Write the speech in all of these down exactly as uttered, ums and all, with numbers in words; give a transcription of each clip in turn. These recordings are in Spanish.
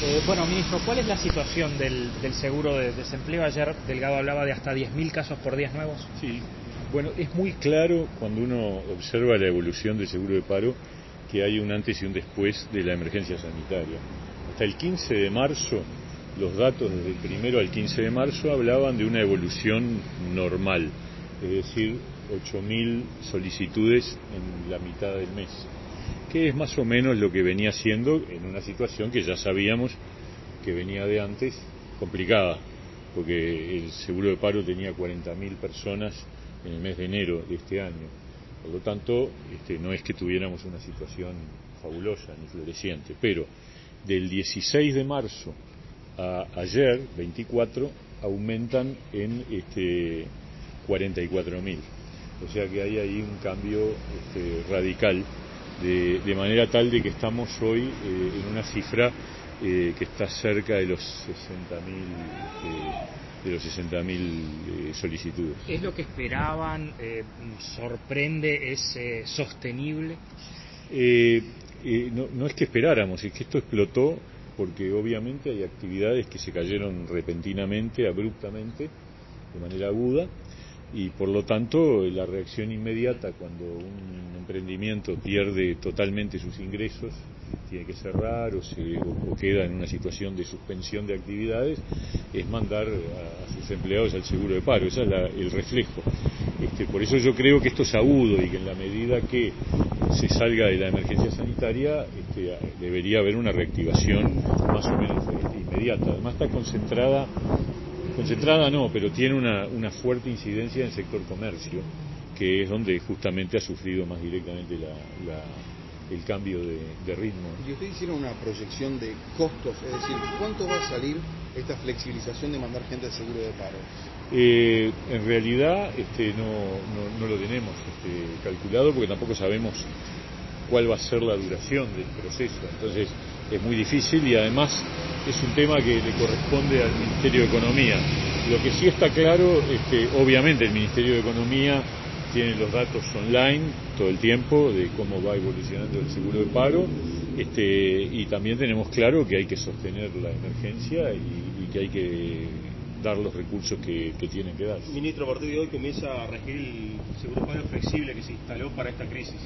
Eh, bueno, ministro, ¿cuál es la situación del, del seguro de desempleo? Ayer Delgado hablaba de hasta diez mil casos por días nuevos. Sí, bueno, es muy claro cuando uno observa la evolución del seguro de paro que hay un antes y un después de la emergencia sanitaria. Hasta el quince de marzo, los datos desde el primero al quince de marzo hablaban de una evolución normal, es decir, ocho mil solicitudes en la mitad del mes, que es más o menos lo que venía siendo en una situación que ya sabíamos que venía de antes complicada, porque el seguro de paro tenía cuarenta mil personas en el mes de enero de este año. Por lo tanto, este, no es que tuviéramos una situación fabulosa ni floreciente, pero del dieciséis de marzo a ayer, veinticuatro, aumentan en este, cuarenta y cuatro mil. O sea que hay ahí un cambio este, radical, de, de manera tal de que estamos hoy eh, en una cifra eh, que está cerca de los sesenta mil eh, de los sesenta mil eh, solicitudes. ¿Es lo que esperaban? Eh, ¿Sorprende? ¿Es eh, sostenible? Eh, eh, no, no es que esperáramos, es que esto explotó porque obviamente hay actividades que se cayeron repentinamente, abruptamente, de manera aguda, y por lo tanto la reacción inmediata cuando un emprendimiento pierde totalmente sus ingresos, tiene que cerrar o, se, o, o queda en una situación de suspensión de actividades, es mandar a, a sus empleados al seguro de paro. Ese es la, el reflejo. Este, por eso yo creo que esto es agudo y que en la medida que se salga de la emergencia sanitaria este, debería haber una reactivación más o menos este, inmediata. Además está concentrada, concentrada no, pero tiene una, una fuerte incidencia en el sector comercio, que es donde justamente ha sufrido más directamente la, la el cambio de, de ritmo. Y ustedes hicieron una proyección de costos, es decir, ¿cuánto va a salir esta flexibilización de mandar gente al seguro de paro? Eh, en realidad este, no, no, no lo tenemos este, calculado porque tampoco sabemos cuál va a ser la duración del proceso, entonces es muy difícil y además es un tema que le corresponde al Ministerio de Economía. Lo que sí está claro es que obviamente el Ministerio de Economía tiene los datos online todo el tiempo de cómo va evolucionando el seguro de paro, este, y también tenemos claro que hay que sostener la emergencia y, y que hay que dar los recursos que, que tienen que dar. Ministro, a partir de hoy comienza a regir el seguro de paro flexible que se instaló para esta crisis.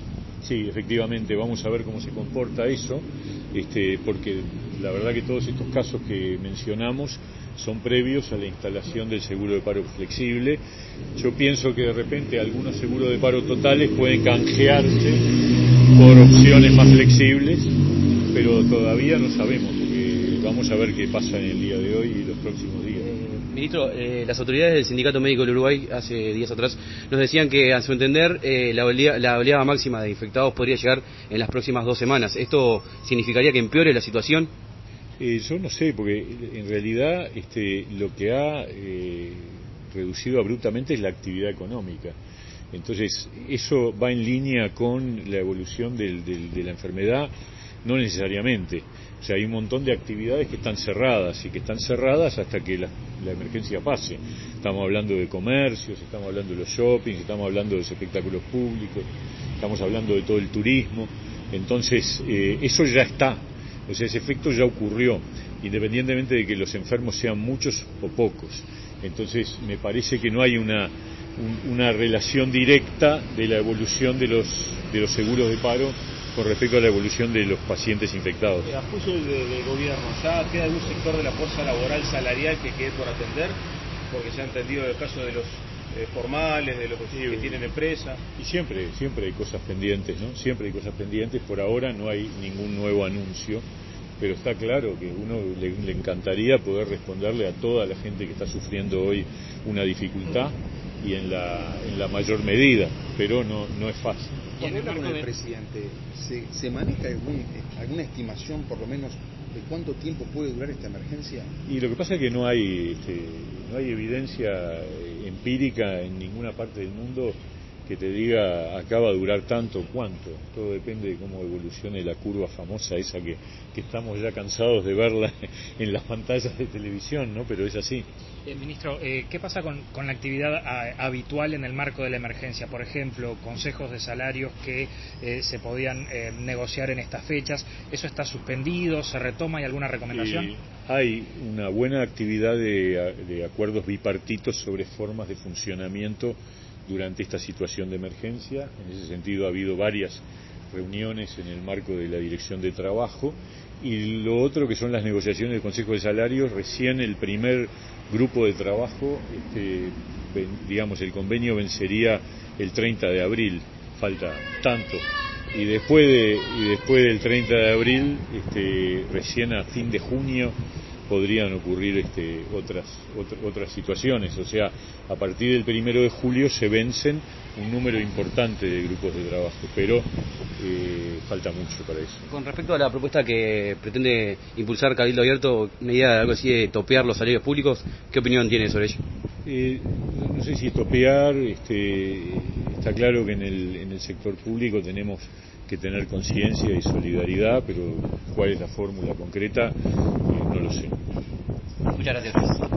Sí, efectivamente, vamos a ver cómo se comporta eso, este, porque la verdad que todos estos casos que mencionamos son previos a la instalación del seguro de paro flexible. Yo pienso que de repente algunos seguros de paro totales pueden canjearse por opciones más flexibles, pero todavía no sabemos, porque vamos a ver qué pasa en el día de hoy y los próximos días. Eh, ministro, eh, las autoridades del Sindicato Médico del Uruguay hace días atrás nos decían que, a su entender, eh, la, olea, la oleada máxima de infectados podría llegar en las próximas dos semanas. ¿Esto significaría que empeore la situación? Eh, yo no sé, porque en realidad este, lo que ha eh, reducido abruptamente es la actividad económica. Entonces, eso va en línea con la evolución del, del, de la enfermedad, no necesariamente. O sea, hay un montón de actividades que están cerradas y que están cerradas hasta que la, la emergencia pase. Estamos hablando de comercios, estamos hablando de los shoppings, estamos hablando de los espectáculos públicos, estamos hablando de todo el turismo. Entonces, eh, eso ya está. O sea, ese efecto ya ocurrió, independientemente de que los enfermos sean muchos o pocos. Entonces, me parece que no hay una, un, una relación directa de la evolución de los, de los seguros de paro con respecto a la evolución de los pacientes infectados. A juicio del de gobierno, ¿ya queda algún sector de la fuerza laboral salarial que quede por atender? Porque se ha entendido el caso de los eh, formales, de los sí, que tienen empresa. Y siempre, siempre hay cosas pendientes, ¿no? Siempre hay cosas pendientes. Por ahora no hay ningún nuevo anuncio, pero está claro que uno le, le encantaría poder responderle a toda la gente que está sufriendo hoy una dificultad y en la, en la mayor medida, pero no, no es fácil. Cuando habla con el de... presidente, ¿se, se maneja algún, alguna estimación, por lo menos, de cuánto tiempo puede durar esta emergencia? Y lo que pasa es que no hay, este, no hay evidencia empírica en ninguna parte del mundo que te diga acá va a durar tanto, cuánto. Todo depende de cómo evolucione la curva famosa esa que, que estamos ya cansados de verla en las pantallas de televisión, ¿no? Pero es así. Eh, ministro, eh, ¿qué pasa con, con la actividad a, habitual en el marco de la emergencia? Por ejemplo, consejos de salarios que eh, se podían eh, negociar en estas fechas. ¿Eso está suspendido? ¿Se retoma? ¿Hay alguna recomendación? Eh, hay una buena actividad de, de acuerdos bipartitos sobre formas de funcionamiento durante esta situación de emergencia. En ese sentido ha habido varias reuniones en el marco de la Dirección de Trabajo, y lo otro que son las negociaciones del Consejo de Salarios. Recién el primer grupo de trabajo, este, digamos, el convenio vencería el treinta de abril, falta tanto, y después de y después del treinta de abril, este, recién a fin de junio podrían ocurrir este, otras otra, otras situaciones. O sea, a partir del primero de julio se vencen un número importante de grupos de trabajo, pero eh, falta mucho para eso. Con respecto a la propuesta que pretende impulsar Cabildo Abierto, una idea de algo así de topear los salarios públicos, ¿qué opinión tiene sobre ello? Eh, no, no sé si topear, este, está claro que en el, en el sector público tenemos que tener conciencia y solidaridad, pero cuál es la fórmula concreta, eh, no lo sé. Muchas gracias.